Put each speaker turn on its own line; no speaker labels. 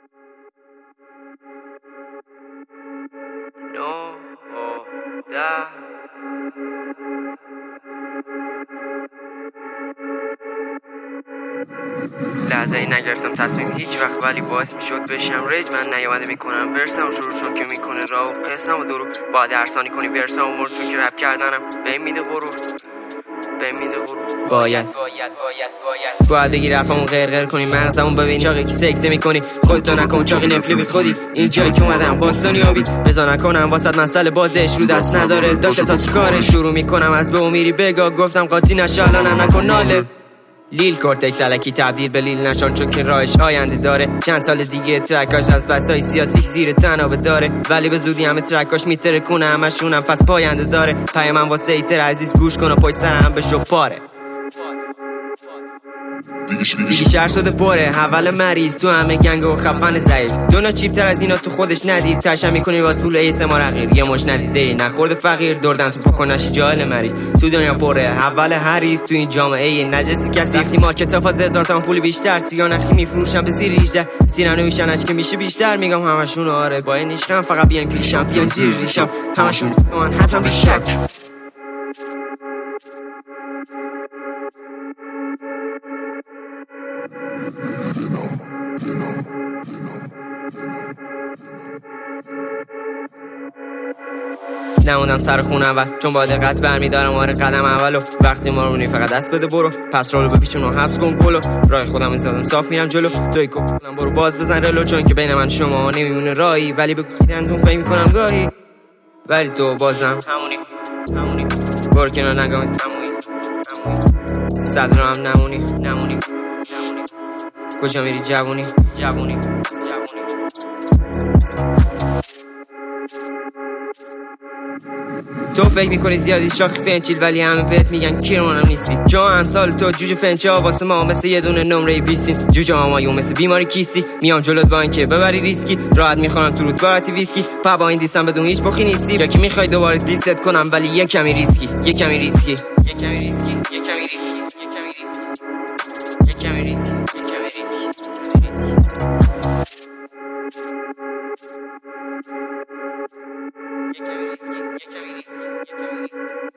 لحظه ای نگرفتم تصمیم هیچ وقت، ولی باعث میشد بشم ریج. من نیومده میکنم ورسم و شروع چون که میکنه راه و قسم و درو باید ارسانی کنی ورسم و مرد تو که رپ کردنم بهم میده غرور، بهم میده غرور. باید بگی رفمون غیر کنی مغزمون ببین چاقی که سکته میکنی خودتو نکن چاقی نفلی بی خودی این جایی که اومدم باستانی آبی بزا نکنم واسد مسئله بازش رو دست نداره داشته تا چیکارش شروع میکنم از به امیری بگا گفتم قاطی نشه الانم نکن ناله لیل کورتکس الکی تبدیل به لیل نشان چون که راهش آینده داره چند سال دیگه ترکاش از بسای سیاسی زیر تنابه داره ولی به زودی همه ترکاش میتره کنه همشونم پس پاینده داره پای من واسه ایتر عزیز گوش کن و پشت سرم بشو پاره دیگه شهر شده پره اول مریض تو همه گنگ و خفن ضعیف دونا چیپ تر از اینا تو خودش ندید ترشم میکنی واس پول ایس ما رقیر یه مش ندیده نخورده فقیر دردن تو پاکنش جاهل مریض تو دنیا پره اول هریز تو این جامعه نجس کسی وقتی مارکت فاز 1000 تا پول بیشتر سیگار نخی میفروشم به زیر 18 سینانو میشنش که میشه بیشتر میگم همشون آره با این عشقم فقط بیان پیشم بیان زیر ریشم همشون من حتما بیشک نموندم سر خون اول چون با دقت برمیدارم آره قدم اولو وقتی مارونی فقط دست بده برو پس رولو بپیچون و حبس کن کلو راه خودم زدم صاف میرم جلو توی کلم برو باز بزن رلو چون که بین من شما نمیمونه راهی ولی بگو دیدنتون فکر میکنم گاهی ولی تو بازم همونی برو کنار نگاه تمومی صدر هم نمونی کجا میری جوونی تو فکر میکنی زیادی شاخی فنچیل ولی همه بهت میگن کیرونم نیستی جا امسال تو جوجه فنچه ها واسه ما مثل یه دونه نمره 20 جوجه همایون مثل بیماری کیستی میام جلوت با اینکه ببری ریسکی راحت میخورم تو رود بارتی ویسکی با این دیستم بدون هیچ بخی نیستی یا که میخوای دوباره دیست کنم ولی یه کمی ریسکی یه کمی ریسکی